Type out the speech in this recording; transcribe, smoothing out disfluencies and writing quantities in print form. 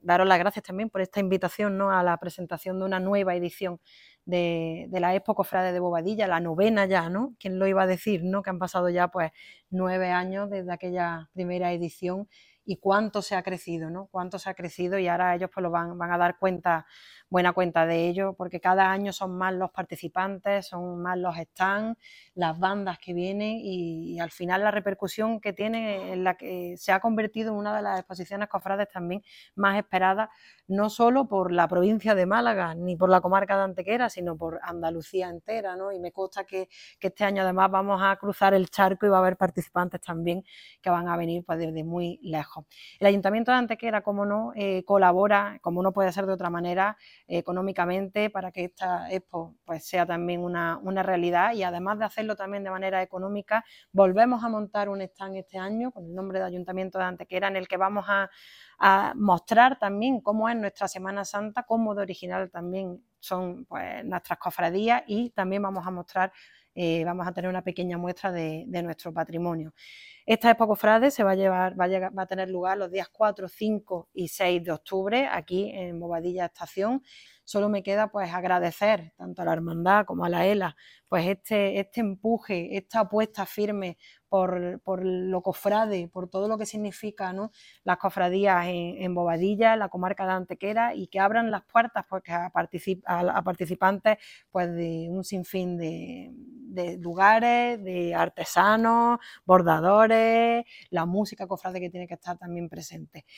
daros las gracias también por esta invitación, ¿no?, a la presentación de una nueva edición de la Expo Cofrade de Bobadilla, la 9ª ya, ¿no? ¿Quién lo iba a decir, no? Que han pasado ya pues 9 años desde aquella primera edición y cuánto se ha crecido, ¿no? Cuánto se ha crecido, y ahora ellos pues lo van a dar buena cuenta de ello, porque cada año son más los participantes, son más los stands, las bandas que vienen, y al final la repercusión que tiene, en la que se ha convertido en una de las exposiciones cofrades también más esperadas, no solo por la provincia de Málaga ni por la comarca de Antequera, sino por Andalucía entera, ¿no? Y me consta que este año además vamos a cruzar el charco y va a haber participantes también que van a venir pues desde muy lejos. El Ayuntamiento de Antequera, como no, colabora, como no puede ser de otra manera, económicamente, para que esta Expo pues sea también una realidad, y además de hacerlo también de manera económica, volvemos a montar un stand este año con el nombre de Ayuntamiento de Antequera, en el que vamos a mostrar también cómo es nuestra Semana Santa, cómo de original también son pues nuestras cofradías, y también vamos a mostrar, vamos a tener una pequeña muestra de nuestro patrimonio. Esta Expo Cofrade va a tener lugar los días 4, 5 y 6 de octubre aquí en Bobadilla Estación. Solo me queda pues agradecer tanto a la Hermandad como a la ELA pues este empuje, esta apuesta firme por lo cofrade, por todo lo que significa, ¿no?, las cofradías en Bobadilla, en la comarca de Antequera, y que abran las puertas pues, a participantes pues, de un sinfín de lugares, de artesanos, bordadores, la música cofrade que tiene que estar también presente.